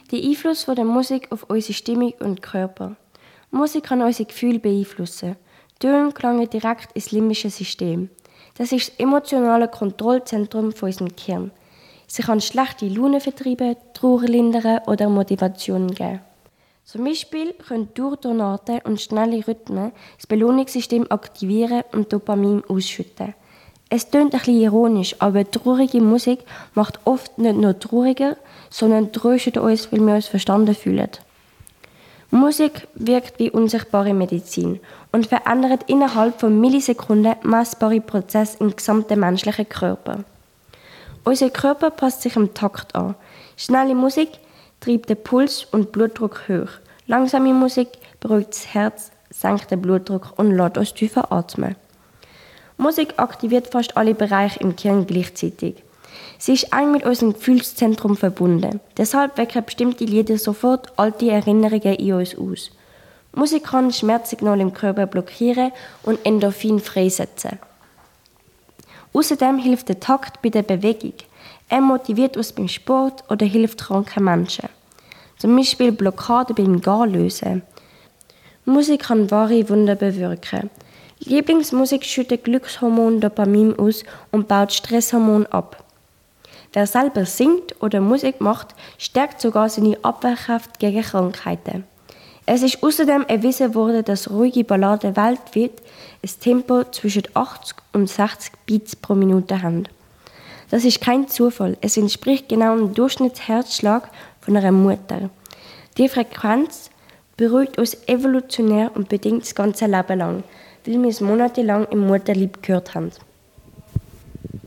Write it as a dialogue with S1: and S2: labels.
S1: Der Einfluss von der Musik auf unsere Stimmung und Körper. Musik kann unsere Gefühle beeinflussen. Töne gelangen direkt ins limbische System. Das ist das emotionale Kontrollzentrum von unserem Gehirn. Sie kann schlechte Laune vertreiben, Trauer lindern oder Motivation geben. Zum Beispiel können Durchtonate und schnelle Rhythmen das Belohnungssystem aktivieren und Dopamin ausschütten. Es klingt ein bisschen ironisch, aber traurige Musik macht oft nicht nur trauriger, sondern tröstet uns, weil wir uns verstanden fühlen. Musik wirkt wie unsichtbare Medizin und verändert innerhalb von Millisekunden messbare Prozesse im gesamten menschlichen Körper. Unser Körper passt sich am Takt an. Schnelle Musik treibt den Puls und Blutdruck hoch. Langsame Musik beruhigt das Herz, senkt den Blutdruck und lässt uns tiefer atmen. Musik aktiviert fast alle Bereiche im Gehirn gleichzeitig. Sie ist eng mit unserem Gefühlszentrum verbunden. Deshalb wecken bestimmte Lieder sofort alte Erinnerungen in uns aus. Musik kann Schmerzsignale im Körper blockieren und Endorphin freisetzen. Außerdem hilft der Takt bei der Bewegung. Er motiviert uns beim Sport oder hilft kranken Menschen. Zum Beispiel Blockaden beim Gehen lösen. Musik kann wahre Wunder bewirken. Lieblingsmusik schüttet Glückshormon Dopamin aus und baut Stresshormon ab. Wer selber singt oder Musik macht, stärkt sogar seine Abwehrkraft gegen Krankheiten. Es ist außerdem erwiesen worden, dass ruhige Balladen weltweit ein Tempo zwischen 80 und 60 Beats pro Minute haben. Das ist kein Zufall, es entspricht genau dem Durchschnittsherzschlag von einer Mutter. Die Frequenz beruhigt uns evolutionär und bedingt das ganze Leben lang, weil wir es monatelang im Mutterleib gehört haben.